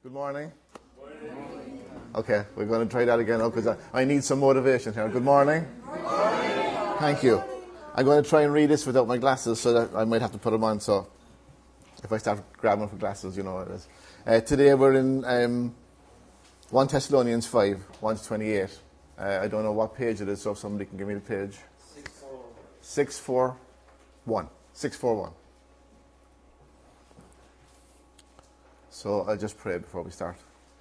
Good morning. Okay, we're going to try that again because I need some motivation here. Good morning. Good morning. Thank you. I'm going to try and read this without my glasses, so that I might have to put them on. So if I start grabbing for glasses, you know what it is. Today we're in 1 Thessalonians 5, 1 to 28. I don't know what page it is, so if somebody can give me the page. 641. 641. So I'll just pray before we start.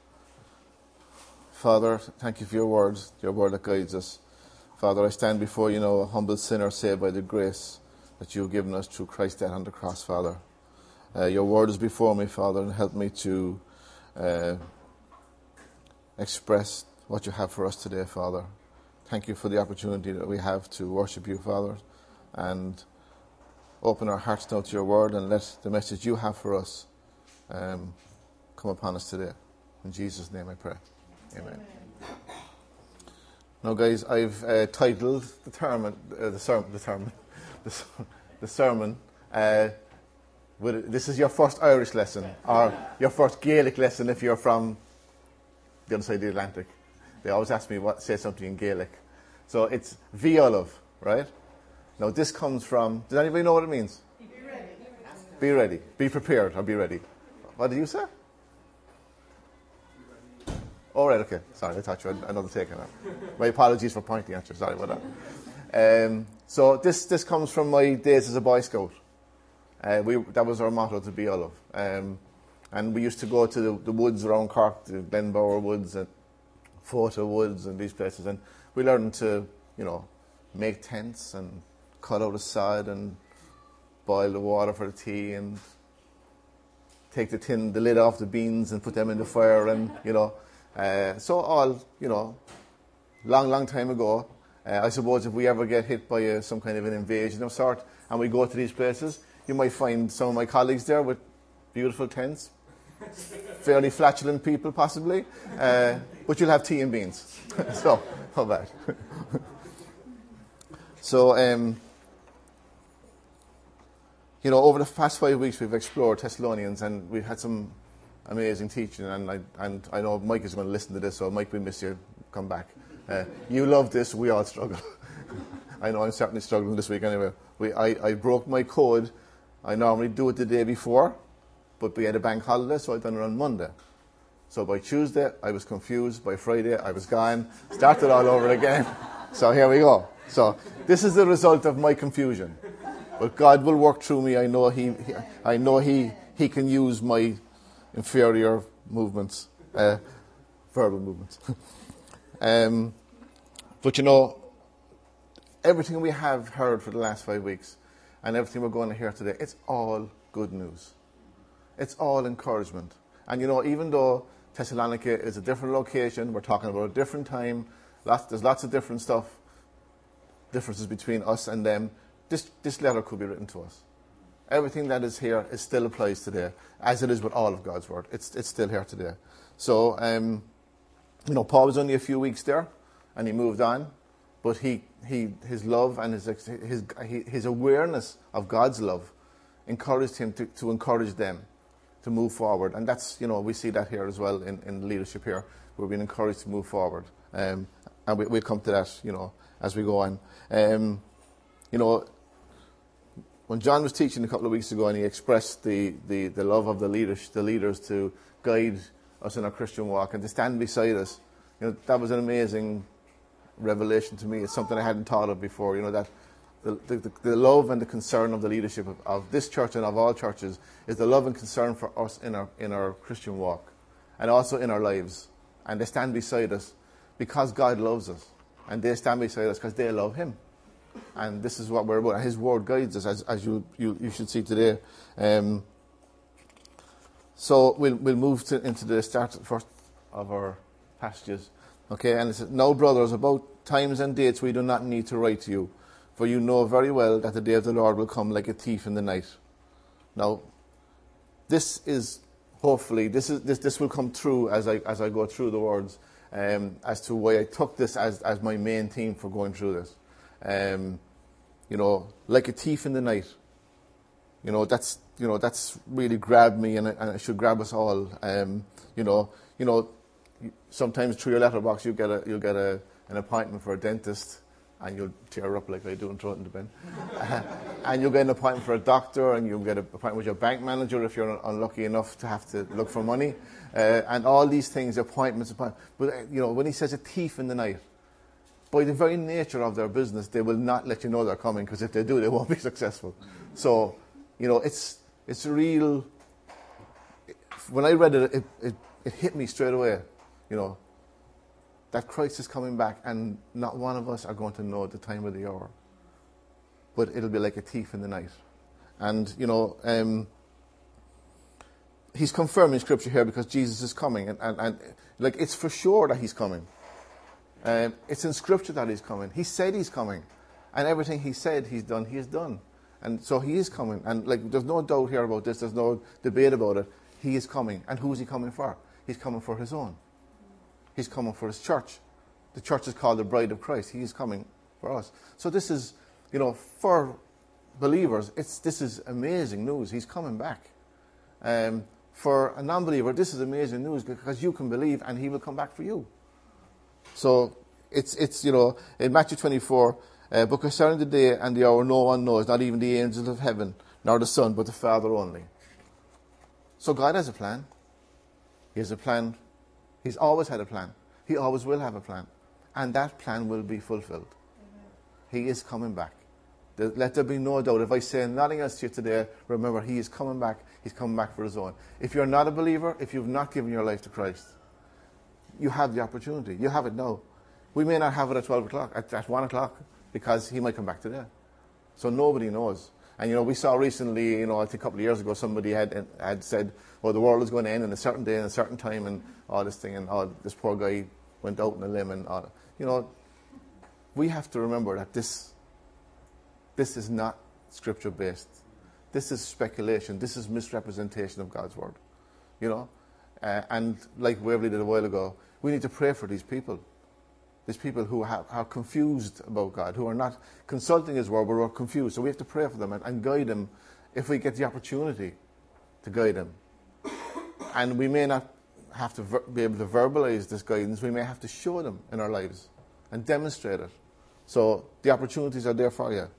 Father, thank you for your word that guides us. Father, I stand before you now, a humble sinner saved by the grace that you have given us through Christ's death on the cross, Father. Your word is before me, Father, and help me to express what you have for us today, Father. Thank you for the opportunity that we have to worship you, Father, and open our hearts now to your word and let the message you have for us come upon us today. In Jesus' name I pray. Amen. Now, guys, I've titled the sermon. This is your first Irish lesson, or your first Gaelic lesson if you're from the other side of the Atlantic. They always ask me say something in Gaelic. So it's Violav, right? Now, this comes from. Does anybody know what it means? Be ready. Be ready. Be prepared, or be ready. What did you say? Oh, right, okay. Sorry, I thought you had another take on that. My apologies for pointing at you. Sorry about that. So this comes from my days as a Boy Scout. That was our motto, to be Olive. And we used to go to the woods around Cork, the Glenbower Woods and Fota Woods and these places. And we learned to, make tents and cut out the sod and boil the water for the tea and take the lid off the beans and put them in the fire and, so all, long time ago. I suppose if we ever get hit by some kind of an invasion of sort and we go to these places, you might find some of my colleagues there with beautiful tents, fairly flatulent people possibly, but you'll have tea and beans. So, how bad? So, over the past 5 weeks we've explored Thessalonians and we've had some amazing teaching, and I know Mike is going to listen to this, so Mike, we miss you. Come back. You love this, we all struggle. I know I'm certainly struggling this week anyway. I broke my code. I normally do it the day before, but we had a bank holiday, so I've done it on Monday. So by Tuesday, I was confused. By Friday, I was gone. Started all over again. So here we go. So this is the result of my confusion. But God will work through me. I know He can use my inferior movements, verbal movements. But everything we have heard for the last 5 weeks and everything we're going to hear today, it's all good news. It's all encouragement. And even though Thessalonica is a different location, we're talking about a different time, there's lots of differences between us and them, this letter could be written to us. Everything that is here still applies today, as it is with all of God's word. It's still here today. So, Paul was only a few weeks there, and he moved on. But his love and his awareness of God's love encouraged him to encourage them to move forward. And that's, we see that here as well in the leadership here. We're being encouraged to move forward. And we'll come to that, as we go on. When John was teaching a couple of weeks ago and he expressed the love of the leaders to guide us in our Christian walk and to stand beside us, that was an amazing revelation to me. It's something I hadn't thought of before, that the love and the concern of the leadership of this church and of all churches is the love and concern for us in our Christian walk and also in our lives. And they stand beside us because God loves us, and they stand beside us because they love Him. And this is what we're about. His word guides us, as you should see today. So we'll move into the start first of our passages. Okay, and it says, "Now, brothers, about times and dates we do not need to write to you, for you know very well that the day of the Lord will come like a thief in the night." Now, this will come through as I go through the words, as to why I took this as my main theme for going through this. Like a thief in the night. That's really grabbed me, and it should grab us all. Sometimes through your letterbox you'll get an appointment for a dentist, and you'll tear up like I do and throw it in the bin. And you'll get an appointment for a doctor, and you'll get an appointment with your bank manager if you're unlucky enough to have to look for money. And all these things, appointments. But, when he says a thief in the night, by the very nature of their business, they will not let you know they're coming, because if they do, they won't be successful. So, it's real. When I read it, it hit me straight away, that Christ is coming back, and not one of us are going to know the time of the hour. But it'll be like a thief in the night. And, he's confirming Scripture here because Jesus is coming. And it's for sure that he's coming. It's in Scripture that he's coming. He said he's coming. And everything he said he has done. And so he is coming. And there's no doubt here about this. There's no debate about it. He is coming. And who is he coming for? He's coming for his own. He's coming for his church. The church is called the bride of Christ. He is coming for us. So this is, for believers, this is amazing news. He's coming back. For a non-believer, this is amazing news, because you can believe and he will come back for you. So it's in Matthew 24, but concerning the day and the hour no one knows, not even the angels of heaven, nor the Son, but the Father only. So God has a plan. He has a plan. He's always had a plan. He always will have a plan. And that plan will be fulfilled. Amen. He is coming back. Let there be no doubt. If I say nothing else to you today, remember, he is coming back. He's coming back for his own. If you're not a believer, if you've not given your life to Christ, you have the opportunity. You have it now. We may not have it at 12 o'clock, at 1 o'clock, because he might come back today. So nobody knows. And, we saw recently, I think a couple of years ago, somebody had said, the world is going to end on a certain day and a certain time, and all this thing, and this poor guy went out on a limb, and all. We have to remember that this is not Scripture-based. This is speculation. This is misrepresentation of God's Word. And like Waverley did a while ago, we need to pray for these people. These people who are confused about God, who are not consulting His Word, but are confused. So we have to pray for them and guide them if we get the opportunity to guide them. And we may not have to be able to verbalize this guidance. We may have to show them in our lives and demonstrate it. So the opportunities are there for you.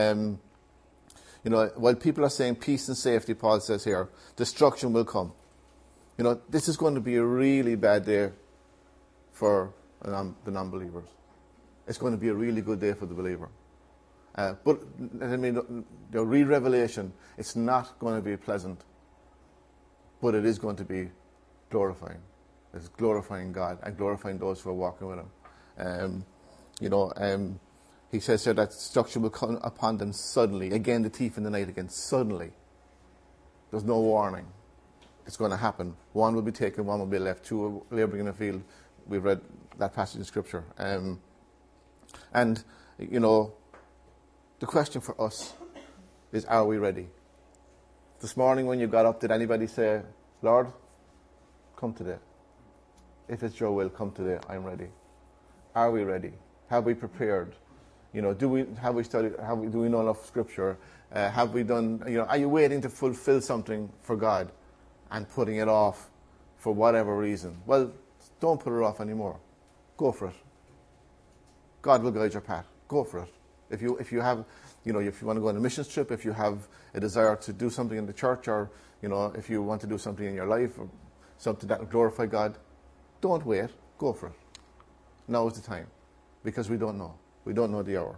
While people are saying peace and safety, Paul says here, destruction will come. This is going to be a really bad day for the non-believers. It's going to be a really good day for the believer. But read Revelation. It's not going to be pleasant, but it is going to be glorifying. It's glorifying God and glorifying those who are walking with Him. He says here that destruction will come upon them suddenly. Again, the thief in the night again, suddenly. There's no warning. It's going to happen. One will be taken, one will be left. Two are laboring in the field. We've read that passage in Scripture. The question for us is, are we ready? This morning when you got up, did anybody say, Lord, come today? If it's your will, come today. I'm ready. Are we ready? Have we prepared? Have we studied? Do we know enough Scripture? Have we done? Are you waiting to fulfill something for God and putting it off for whatever reason? Well, don't put it off anymore. Go for it. God will guide your path. Go for it. If you have, if you want to go on a missions trip, if you have a desire to do something in the church, or if you want to do something in your life, or something that will glorify God, don't wait. Go for it. Now is the time, because we don't know. We don't know the hour.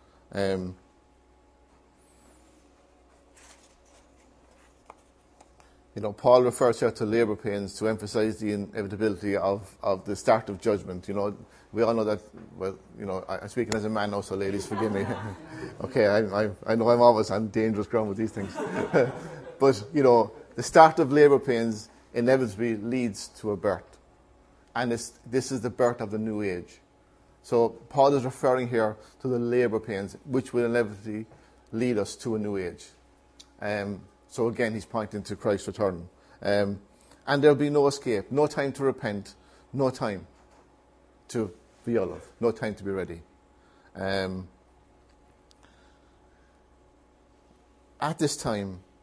Paul refers here to labor pains to emphasize the inevitability of the start of judgment. We all know that. Well, I'm speaking as a man now, so ladies, forgive me. Okay, I know I'm always on dangerous ground with these things. But the start of labor pains inevitably leads to a birth, and this is the birth of the new age. So Paul is referring here to the labor pains, which will inevitably lead us to a new age. So again, he's pointing to Christ's return. And there'll be no escape, no time to repent, no time to be alive, no time to be ready. At this time,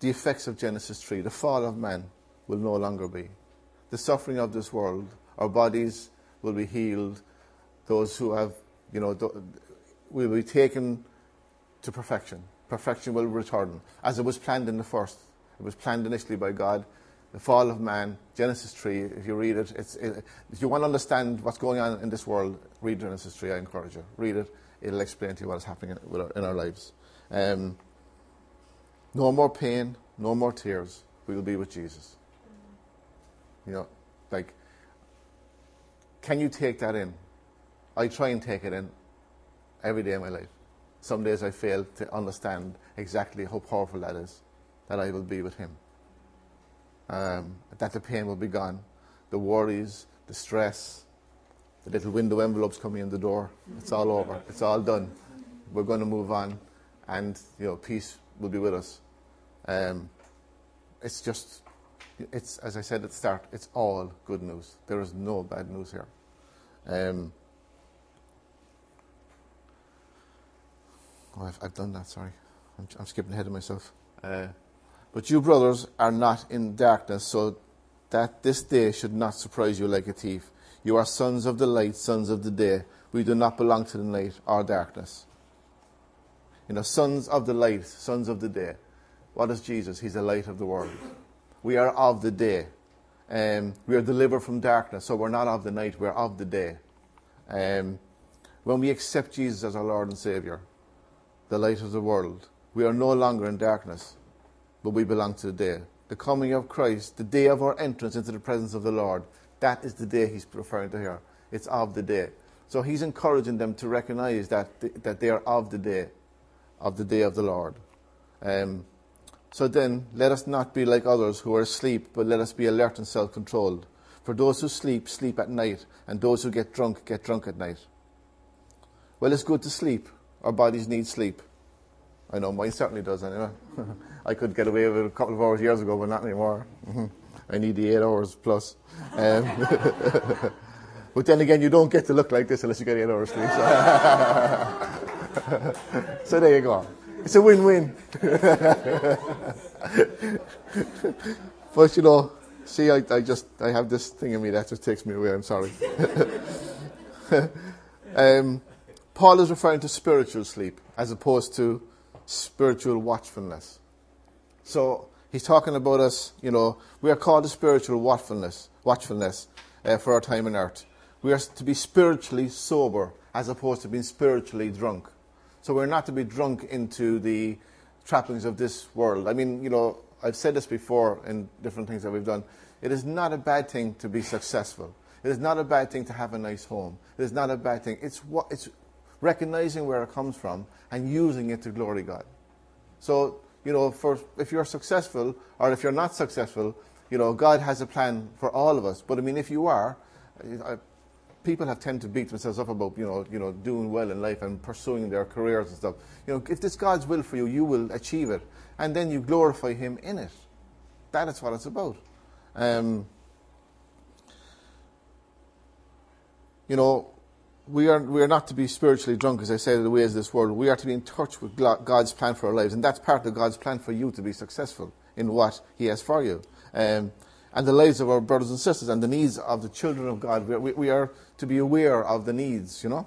the effects of Genesis 3, the fall of man, will no longer be. The suffering of this world, our bodies will be healed. Those who have, will be taken to perfection. Perfection will return, as it was planned in the first. It was planned initially by God. The fall of man, Genesis 3, if you read it, if you want to understand what's going on in this world, read Genesis 3, I encourage you. Read it. It'll explain to you what is happening in our lives. No more pain, no more tears. We will be with Jesus. Can you take that in? I try and take it in every day of my life. Some days I fail to understand exactly how powerful that is, that I will be with him. That the pain will be gone, the worries, the stress, the little window envelopes coming in the door. It's all over. It's all done. We're going to move on, and peace will be with us. It's as I said at the start, it's all good news. There is no bad news here. I've done that, sorry. I'm skipping ahead of myself. But you, brothers, are not in darkness, so that this day should not surprise you like a thief. You are sons of the light, sons of the day. We do not belong to the night or darkness. Sons of the light, sons of the day. What is Jesus? He's the light of the world. We are of the day. We are delivered from darkness, so we're not of the night, we're of the day. When we accept Jesus as our Lord and Saviour, the light of the world, we are no longer in darkness, but we belong to the day. The coming of Christ, the day of our entrance into the presence of the Lord, that is the day he's referring to here. It's of the day. So he's encouraging them to recognize that they are of the day of the Lord. So then, let us not be like others who are asleep, but let us be alert and self-controlled. For those who sleep, sleep at night, and those who get drunk at night. Well, it's good to sleep. Our bodies need sleep. I know mine certainly does anyway. I could get away with it a couple of hours years ago, but not anymore. I need the 8 hours plus. But then again, you don't get to look like this unless you get 8 hours sleep. So there you go. It's a win-win. But see, I have this thing in me that just takes me away. I'm sorry. Paul is referring to spiritual sleep as opposed to spiritual watchfulness. So he's talking about us, we are called to spiritual watchfulness for our time on earth. We are to be spiritually sober as opposed to being spiritually drunk. So we're not to be drunk into the trappings of this world. I mean, I've said this before in different things that we've done. It is not a bad thing to be successful. It is not a bad thing to have a nice home. It is not a bad thing. It's recognizing where it comes from and using it to glory God. So, if you're successful or if you're not successful, God has a plan for all of us. But I mean, if you are, people have tend to beat themselves up about, doing well in life and pursuing their careers and stuff. If it's God's will for you, you will achieve it. And then you glorify him in it. That is what it's about. We are not to be spiritually drunk, as I said, in the ways of this world. We are to be in touch with God's plan for our lives. And that's part of God's plan for you to be successful in what he has for you. And the lives of our brothers and sisters and the needs of the children of God. We are to be aware of the needs, There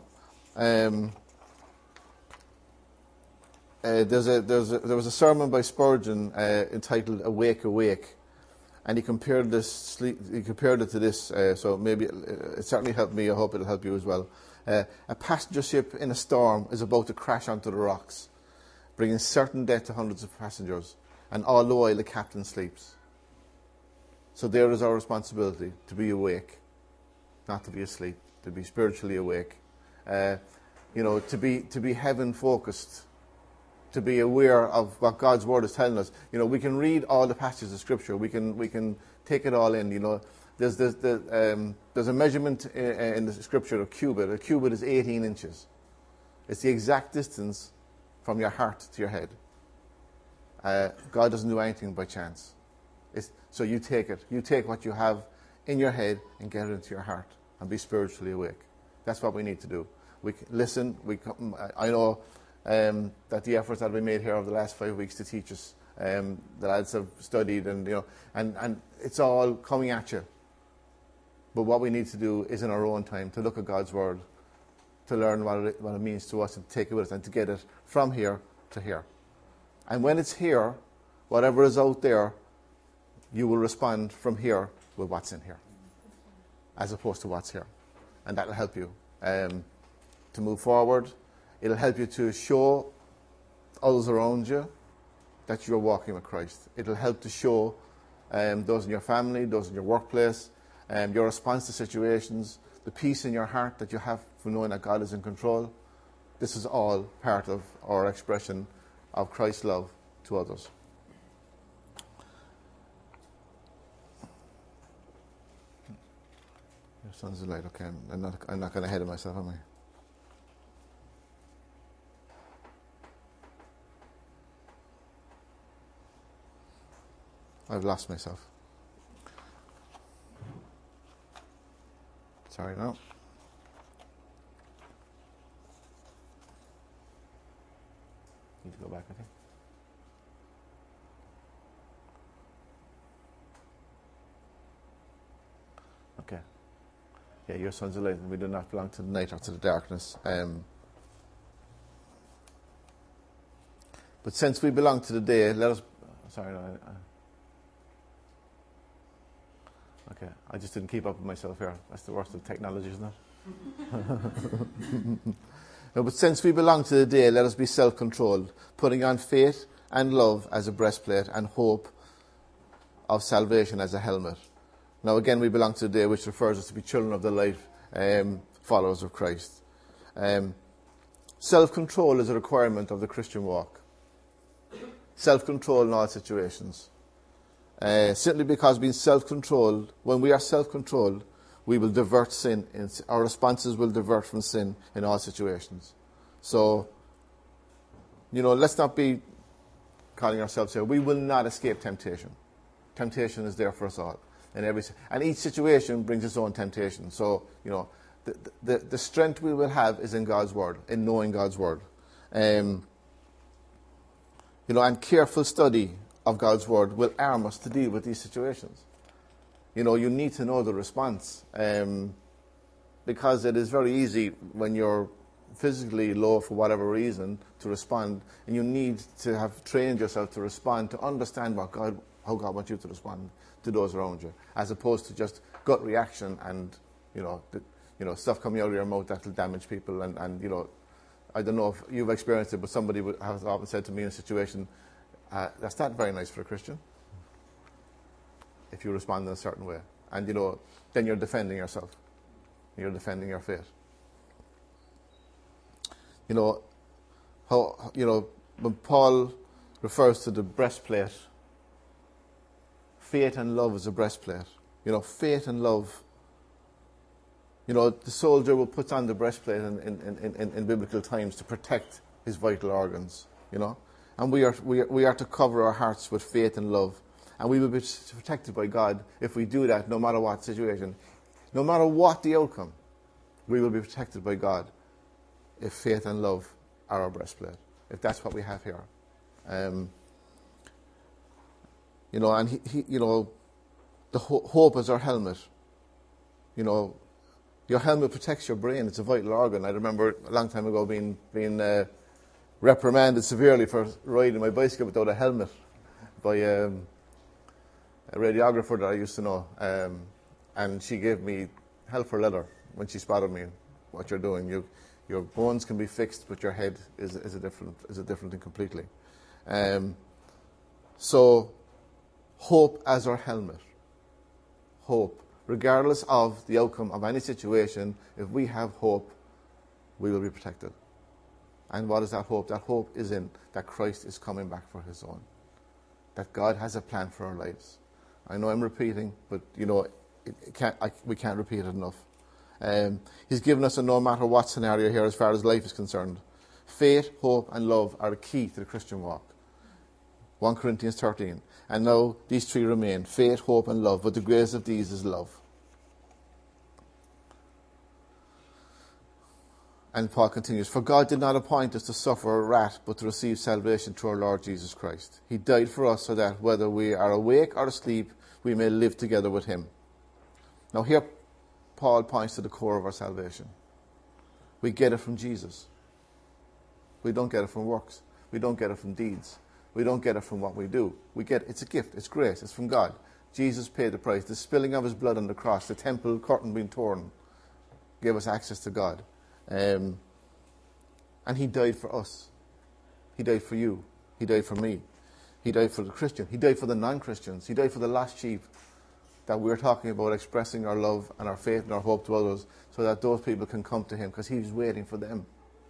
was a sermon by Spurgeon entitled "Awake, Awake," and he compared it to this. So maybe it certainly helped me. I hope it'll help you as well. A passenger ship in a storm is about to crash onto the rocks, bringing certain death to hundreds of passengers, and all the while the captain sleeps. So there is our responsibility, to be awake, not to be asleep, to be spiritually awake, to be heaven focused, to be aware of what God's word is telling us. We can read all the passages of Scripture. We can take it all in. There's a measurement in the Scripture of cubit. A cubit is 18 inches. It's the exact distance from your heart to your head. God doesn't do anything by chance. So you take it. You take what you have in your head and get it into your heart and be spiritually awake. That's what we need to do. We listen. I know that the efforts that have been made here over the last 5 weeks to teach us The lads have studied, and and it's all coming at you. But what we need to do is in our own time to look at God's word, to learn what it means to us, and take it with us, and to get it from here to here. And when it's here, whatever is out there, you will respond from here with what's in here, as opposed to what's here. And that will help you to move forward. It'll help you to show others around you that you're walking with Christ. It'll help to show those in your family, those in your workplace, your response to situations, the peace in your heart that you have from knowing that God is in control. This is all part of our expression of Christ's love to others. Your son's a light. Okay, I'm not going to ahead of myself, am I? I've lost myself. Sorry, no. Need to go back, I think. Okay. Yeah, your son's a light, and we do not belong to the night or to the darkness. But since we belong to the day, let us... Sorry, no, okay, I just didn't keep up with myself here. That's the worst of technology, isn't it? No, but since we belong to the day, let us be self-controlled, putting on faith and love as a breastplate and hope of salvation as a helmet. Now again, we belong to the day, which refers us to be children of the light, followers of Christ. Self-control is a requirement of the Christian walk. Self-control in all situations. Simply because being self-controlled, when we are self-controlled, we will divert sin. Our responses will divert from sin in all situations. So, let's not be calling ourselves here. We will not escape temptation. Temptation is there for us all. And each situation brings its own temptation. So, the strength we will have is in God's word, in knowing God's word. And careful study of God's word will arm us to deal with these situations. You need to know the response, because it is very easy when you're physically low for whatever reason to respond, and you need to have trained yourself to respond, to understand how God wants you to respond to those around you, as opposed to just gut reaction and stuff coming out of your mouth that will damage people. And I don't know if you've experienced it, but somebody has often said to me in a situation, that's not very nice for a Christian if you respond in a certain way. And, then you're defending yourself. You're defending your faith. When Paul refers to the breastplate, faith and love is a breastplate. Faith and love. The soldier will put on the breastplate in biblical times to protect his vital organs, And we are to cover our hearts with faith and love. And we will be protected by God if we do that, no matter what situation. No matter what the outcome, we will be protected by God if faith and love are our breastplate. If that's what we have here. And the hope is our helmet. Your helmet protects your brain. It's a vital organ. I remember a long time ago being reprimanded severely for riding my bicycle without a helmet by a radiographer that I used to know, and she gave me hell for leather when she spotted me. What you're doing, your bones can be fixed, but your head is a different thing completely. So, hope as our helmet. Hope, regardless of the outcome of any situation, if we have hope, we will be protected. And what is that hope? That hope is in that Christ is coming back for his own. That God has a plan for our lives. I know I'm repeating, but we can't repeat it enough. He's given us a no matter what scenario here as far as life is concerned. Faith, hope and love are the key to the Christian walk. 1 Corinthians 13. And now these three remain, faith, hope and love, but the greatest of these is love. And Paul continues, for God did not appoint us to suffer wrath, but to receive salvation through our Lord Jesus Christ. He died for us so that whether we are awake or asleep, we may live together with him. Now here, Paul points to the core of our salvation. We get it from Jesus. We don't get it from works. We don't get it from deeds. We don't get it from what we do. It's a gift. It's grace. It's from God. Jesus paid the price. The spilling of his blood on the cross, the temple curtain being torn, gave us access to God. And he died for us. He died for you. He died for me. He died for the Christian. He died for the non-Christians. He died for the lost sheep that we're talking about, expressing our love and our faith and our hope to others so that those people can come to him because he's waiting for them.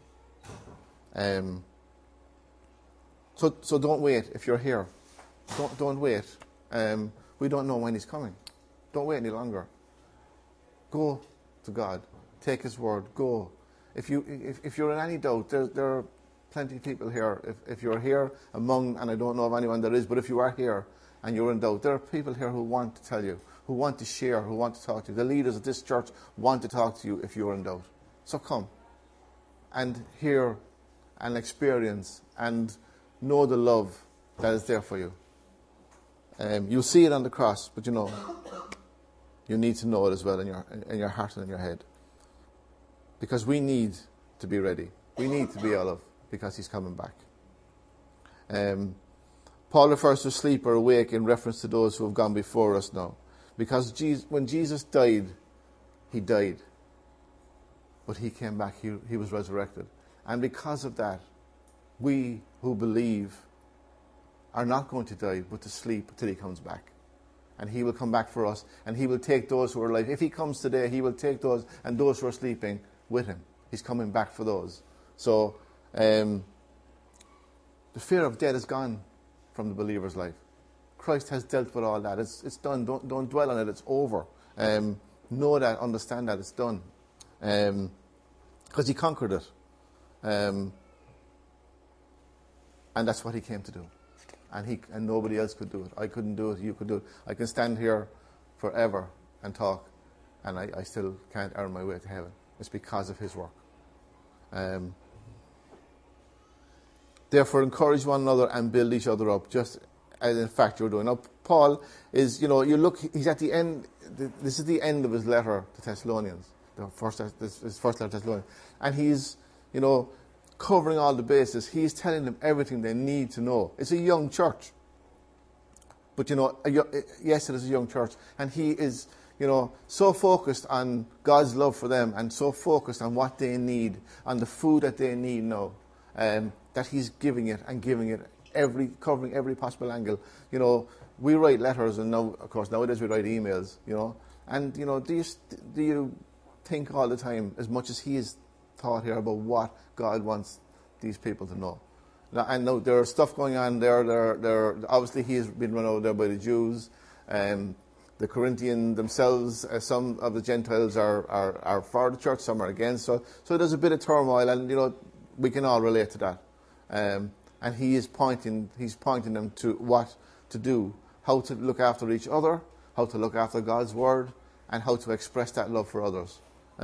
So don't wait if you're here. Don't wait. We don't know when he's coming. Don't wait any longer. Go to God. Take his word. Go. If you're in any doubt, there are plenty of people here. If you're here among, and I don't know of anyone there is, but if you are here and you're in doubt, there are people here who want to tell you, who want to share, who want to talk to you. The leaders of this church want to talk to you if you're in doubt. So come and hear and experience and know the love that is there for you. You'll see it on the cross, but you need to know it as well in your heart and in your head. Because we need to be ready. We need to be alive because he's coming back. Paul refers to sleep or awake in reference to those who have gone before us now. Because when Jesus died, he died. But he came back, he was resurrected. And because of that, we who believe are not going to die, but to sleep till he comes back. And he will come back for us, and he will take those who are alive. If he comes today, he will take those and those who are sleeping with him. He's coming back for those. So, the fear of death is gone from the believer's life. Christ has dealt with all that. It's done. Don't dwell on it. It's over. Know that, understand that, it's done. Because he conquered it. And that's what he came to do. And nobody else could do it. I couldn't do it. You could do it. I can stand here forever and talk, and I still can't earn my way to heaven. It's because of his work. Therefore, encourage one another and build each other up, just as in fact you're doing. Now, Paul is, he's at the end. This is the end of his letter to Thessalonians, his first letter to Thessalonians, and he's, covering all the bases. He's telling them everything they need to know. It's a young church. But, yes, it is a young church. And he is, so focused on God's love for them and so focused on what they need, on the food that they need now, that he's giving it, covering every possible angle. We write letters, and now, of course, nowadays we write emails, And, do you think all the time, as much as he is thought here, about what God wants these people to know? I know there's stuff going on there. Obviously, he has been run out there by the Jews. The Corinthians themselves, some of the Gentiles are for the church, some are against. So there's a bit of turmoil, and we can all relate to that. And he's pointing them to what to do, how to look after each other, how to look after God's word, and how to express that love for others.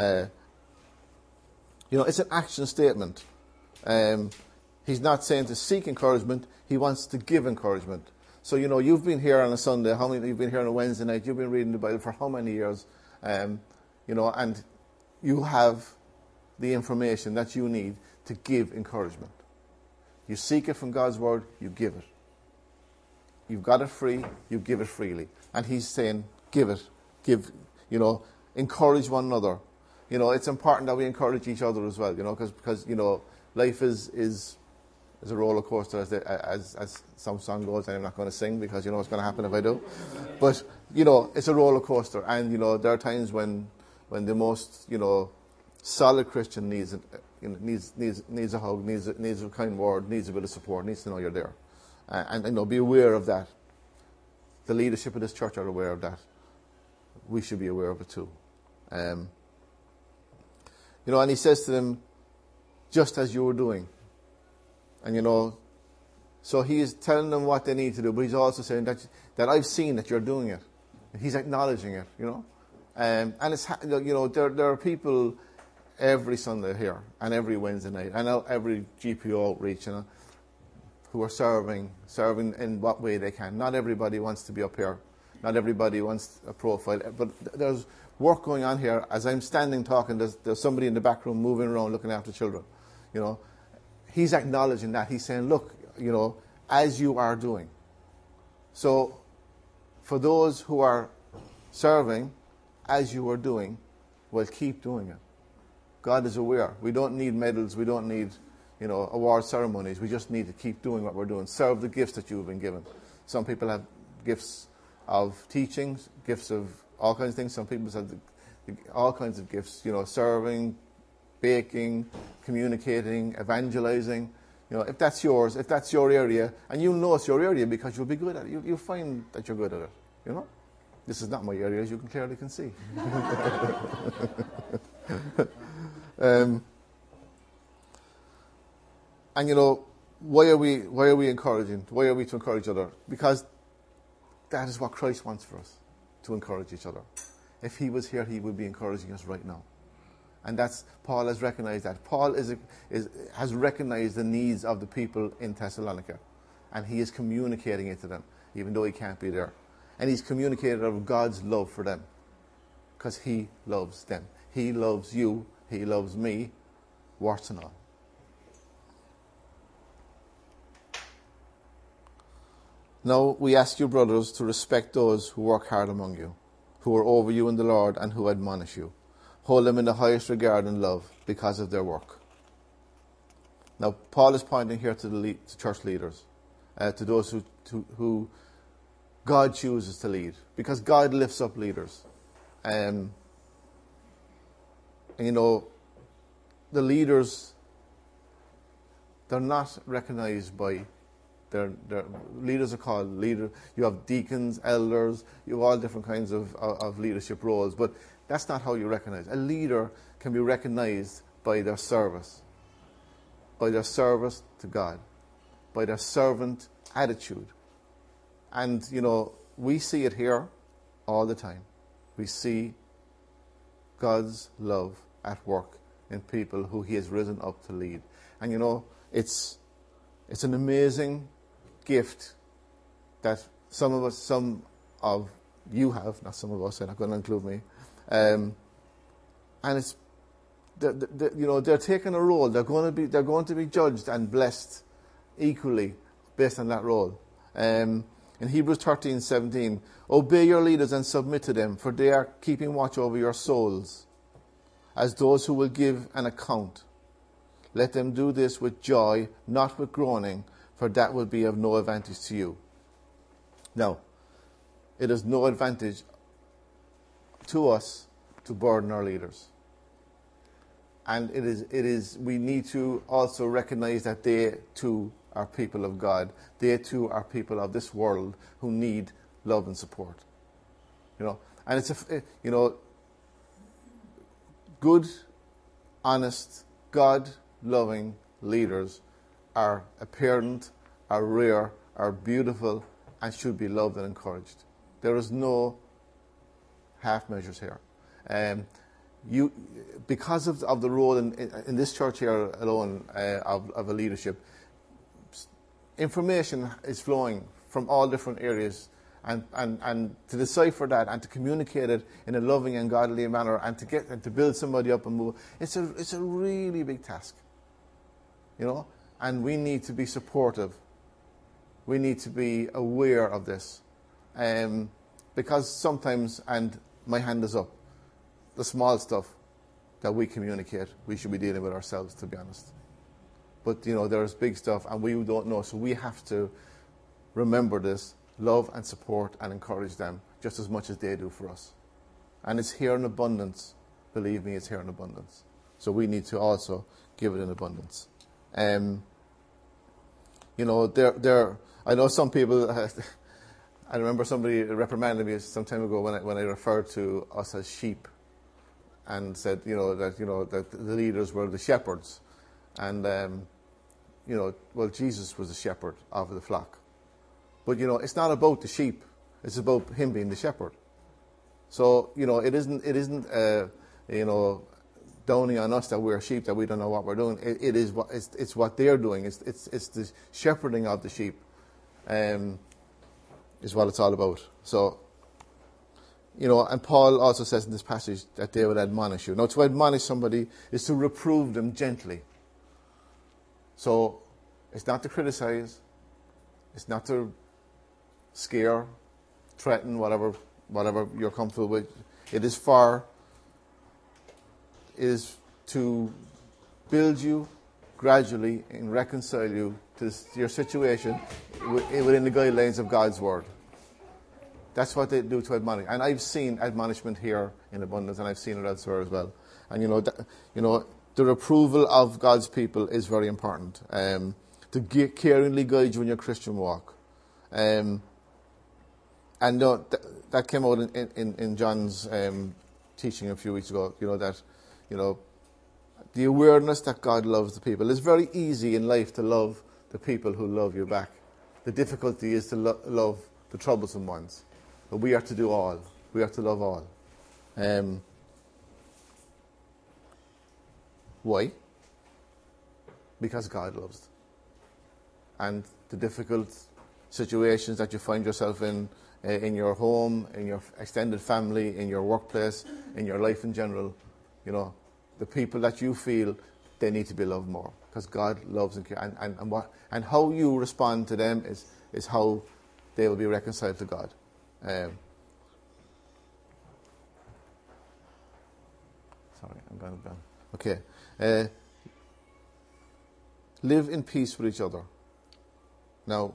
It's an action statement. He's not saying to seek encouragement. He wants to give encouragement. So, you've been here on a Sunday. How many? You've been here on a Wednesday night. You've been reading the Bible for how many years? And you have the information that you need to give encouragement. You seek it from God's word. You give it. You've got it free. You give it freely. And he's saying, give it. Encourage one another. It's important that we encourage each other as well, because life is a roller coaster, as some song goes, and I'm not going to sing because what's going to happen if I do. But, it's a roller coaster, and, there are times when the most, solid Christian needs a hug, needs a kind word, needs a bit of support, needs to know you're there. And be aware of that. The leadership of this church are aware of that. We should be aware of it too. And he says to them, just as you were doing. And, so he is telling them what they need to do, but he's also saying that I've seen that you're doing it. He's acknowledging it, And it's, there are people every Sunday here and every Wednesday night and every GPO outreach, who are serving in what way they can. Not everybody wants to be up here. Not everybody wants a profile. But there's work going on here. As I'm standing talking, there's somebody in the back room moving around looking after children. He's acknowledging that. He's saying, look, as you are doing. So for those who are serving, as you are doing, well, keep doing it. God is aware. We don't need medals. We don't need award ceremonies. We just need to keep doing what we're doing. Serve the gifts that you've been given. Some people have gifts of teaching, gifts of all kinds of things. Some people have all kinds of gifts, serving, baking, communicating, evangelizing. If that's yours, if that's your area, and you'll know it's your area because you'll be good at it. You'll find that you're good at it, This is not my area, as you clearly can see. And why are we encouraging? Why are we to encourage each other? Because that is what Christ wants for us, to encourage each other. If he was here, he would be encouraging us right now. And Paul has recognized that. Paul has recognized the needs of the people in Thessalonica, and he is communicating it to them, even though he can't be there. And he's communicated of God's love for them, because he loves them. He loves you. He loves me, warts and all. Now we ask you, brothers, to respect those who work hard among you, who are over you in the Lord and who admonish you. Hold them in the highest regard and love because of their work. Now, Paul is pointing here to church leaders, to those who God chooses to lead, because God lifts up leaders. And the leaders, they're not recognized by their leaders are called leaders. You have deacons, elders, you have all different kinds of leadership roles, but that's not how you recognize. A leader can be recognized by their service to God, by their servant attitude. And, we see it here all the time. We see God's love at work in people who he has risen up to lead. And, it's an amazing gift that some of you have, not some of us, I'm not going to include me. And it's, they're taking a role. They're going to be judged and blessed equally based on that role. In Hebrews 13:17, obey your leaders and submit to them, for they are keeping watch over your souls, as those who will give an account. Let them do this with joy, not with groaning, for that will be of no advantage to you. Now, it is no advantage to us to burden our leaders. And we need to also recognize that they too are people of God. They too are people of this world who need love and support. And it's good, honest, God-loving leaders are apparent, are rare, are beautiful, and should be loved and encouraged. There is no half measures here. Because of the role in this church here alone of a leadership, information is flowing from all different areas, and to decipher that and to communicate it in a loving and godly manner, and to build somebody up and move, it's a really big task, and we need to be supportive. We need to be aware of this, because sometimes, and my hand is up, the small stuff that we communicate, we should be dealing with ourselves, to be honest. But, there's big stuff, and we don't know. So we have to remember this, love and support and encourage them just as much as they do for us. And it's here in abundance. Believe me, it's here in abundance. So we need to also give it in abundance. I know some people, I remember somebody reprimanded me some time ago when I referred to us as sheep, and said, that the leaders were the shepherds. And, well, Jesus was the shepherd of the flock. But, it's not about the sheep. It's about him being the shepherd. So, it isn't downing on us that we're sheep, that we don't know what we're doing. It's what they're doing. It's the shepherding of the sheep, is what it's all about. So, and Paul also says in this passage that they will admonish you. Now, to admonish somebody is to reprove them gently. So, it's not to criticize. It's not to scare, threaten, whatever you're comfortable with. It is to build you gradually and reconcile you to your situation within the guidelines of God's Word. That's what they do to admonish. And I've seen admonishment here in abundance, and I've seen it elsewhere as well. And the approval of God's people is very important. To caringly guide you in your Christian walk. And that came out in John's teaching a few weeks ago. The awareness that God loves the people. It's very easy in life to love the people who love you back. The difficulty is to love the troublesome ones. But we are to do all. We are to love all. Why? Because God loves. And the difficult situations that you find yourself in your home, in your extended family, in your workplace, in your life in general, the people that you feel they need to be loved more, because God loves and cares. And how you respond to them is how they will be reconciled to God. Sorry, I'm going down. Okay. Live in peace with each other. Now,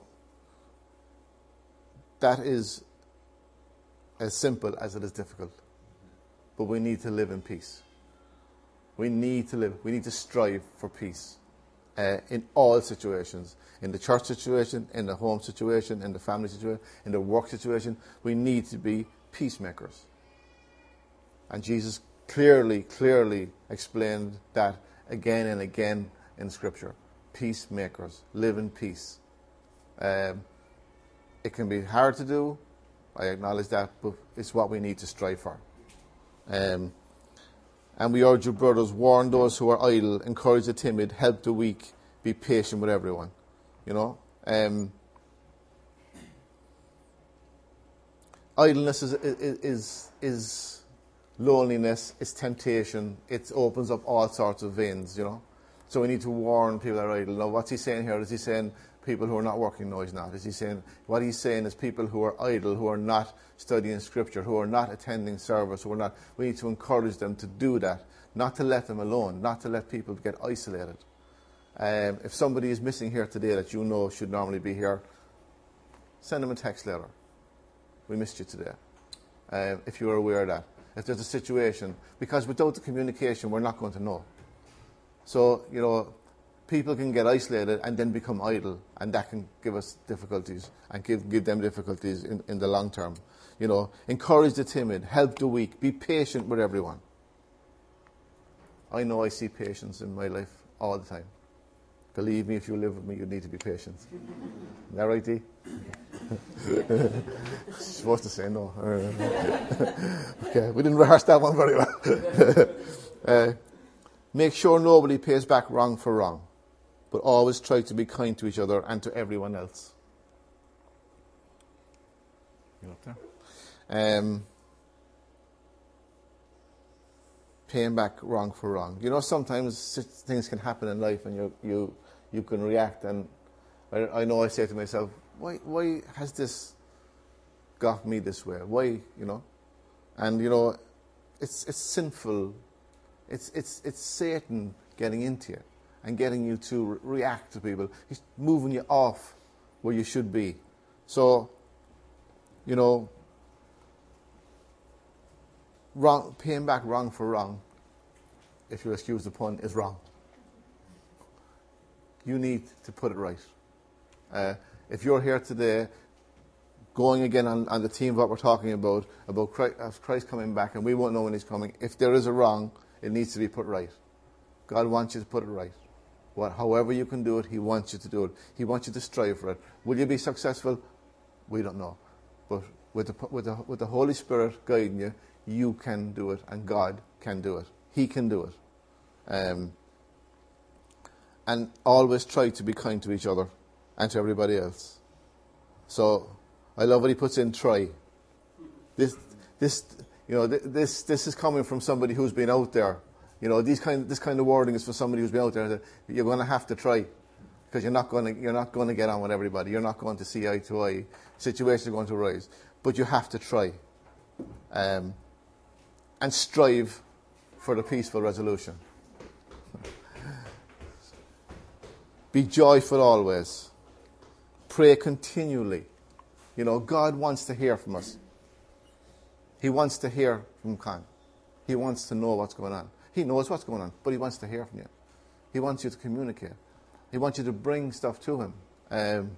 that is as simple as it is difficult. But we need to live in peace. We need to strive for peace in all situations. In the church situation, in the home situation, in the family situation, in the work situation. We need to be peacemakers. And Jesus clearly explained that again and again in Scripture. Peacemakers. Live in peace. It can be hard to do. I acknowledge that, but it's what we need to strive for. And we urge you, brothers, warn those who are idle, encourage the timid, help the weak, be patient with everyone. Idleness is loneliness, it's temptation, it opens up all sorts of veins, So we need to warn people that are idle. Now, what's he saying here? Is he saying people who are not working? No, he's not. Is he saying, what he's saying is people who are idle, who are not studying Scripture, who are not attending service, we need to encourage them to do that, not to let them alone, not to let people get isolated. If somebody is missing here today that should normally be here, send them a text later. We missed you today. If you are aware of that. If there's a situation, because without the communication, we're not going to know. So, people can get isolated and then become idle, and that can give us difficulties and give them difficulties in the long term. Encourage the timid, help the weak, be patient with everyone. I know I see patience in my life all the time. Believe me, if you live with me, you need to be patient. Is that right, Dee? She's supposed to say no. Okay, we didn't rehearse that one very well. Make sure nobody pays back wrong for wrong, but always try to be kind to each other and to everyone else. You up there? Paying back wrong for wrong. Sometimes things can happen in life, and you can react. And I know I say to myself, why has this got me this way? Why, And it's sinful. It's Satan getting into you and getting you to react to people. He's moving you off where you should be. So, paying back wrong for wrong, if you'll excuse the pun, is wrong. You need to put it right. If you're here today, going again on the theme of what we're talking about Christ coming back, and we won't know when he's coming, if there is a wrong, it needs to be put right. God wants you to put it right. However you can do it, he wants you to do it. He wants you to strive for it. Will you be successful? We don't know. But with the Holy Spirit guiding you, you can do it, and God can do it. He can do it. And always try to be kind to each other and to everybody else. So I love what he puts in, try. This is coming from somebody who's been out there. This kind of wording is for somebody who's been out there. That you're going to have to try, because you're not going to get on with everybody. You're not going to see eye to eye. Situations are going to arise, but you have to try, and strive for the peaceful resolution. Be joyful always. Pray continually. God wants to hear from us. He wants to hear from Con. He wants to know what's going on. He knows what's going on, but he wants to hear from you. He wants you to communicate. He wants you to bring stuff to him.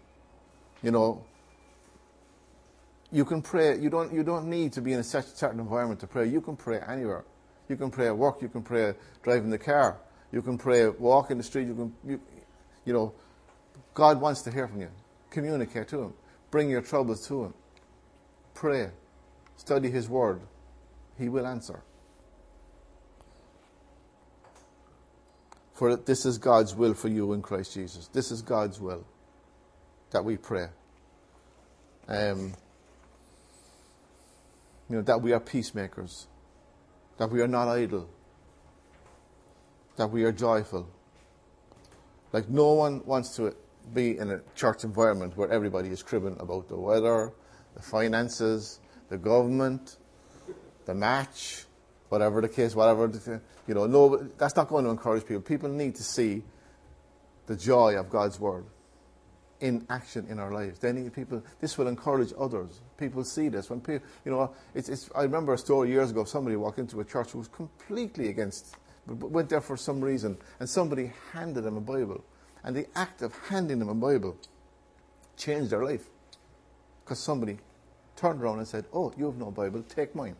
You can pray. You don't need to be in a certain environment to pray. You can pray anywhere. You can pray at work. You can pray driving the car. You can pray walking the street. God wants to hear from you. Communicate to him. Bring your troubles to him. Pray. Study his word. He will answer. For this is God's will for you in Christ Jesus. This is God's will, that we pray. That we are peacemakers. That we are not idle. That we are joyful. Like, no one wants to be in a church environment where everybody is cribbing about the weather, the finances, the government, the match, whatever the case, no, that's not going to encourage people. People need to see the joy of God's word in action in our lives. They need people. This will encourage others. People see this. When people, I remember a story years ago. Somebody walked into a church who was completely against, but went there for some reason, and somebody handed them a Bible, and the act of handing them a Bible changed their life, because somebody turned around and said, "Oh, you have no Bible. Take mine."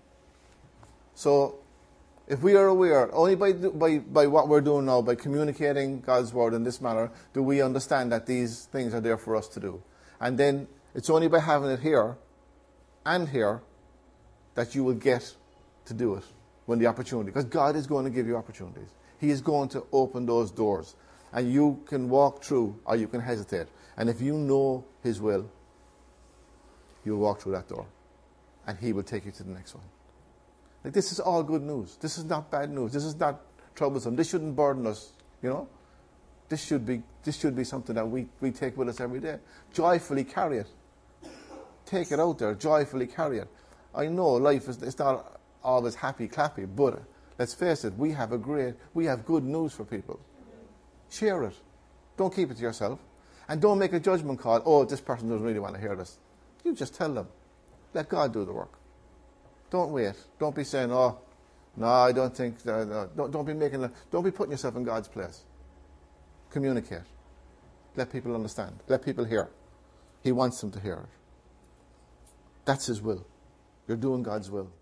So, if we are aware, only by what we're doing now, by communicating God's word in this manner, do we understand that these things are there for us to do. And then it's only by having it here and here that you will get to do it when the opportunity, because God is going to give you opportunities. He is going to open those doors, and you can walk through or you can hesitate. And if you know his will, you'll walk through that door, and he will take you to the next one. Like, this is all good news. This is not bad news. This is not troublesome. This shouldn't burden us, This should be something that we take with us every day. Joyfully carry it. Take it out there. Joyfully carry it. I know life it's not always happy clappy, but let's face it, we have good news for people. Share it. Don't keep it to yourself. And don't make a judgment call, "Oh, this person doesn't really want to hear this." You just tell them. Let God do the work. Don't wait. Don't be saying, "Oh, no, I don't think." No. Don't be putting yourself in God's place. Communicate. Let people understand. Let people hear. He wants them to hear it. That's his will. You're doing God's will.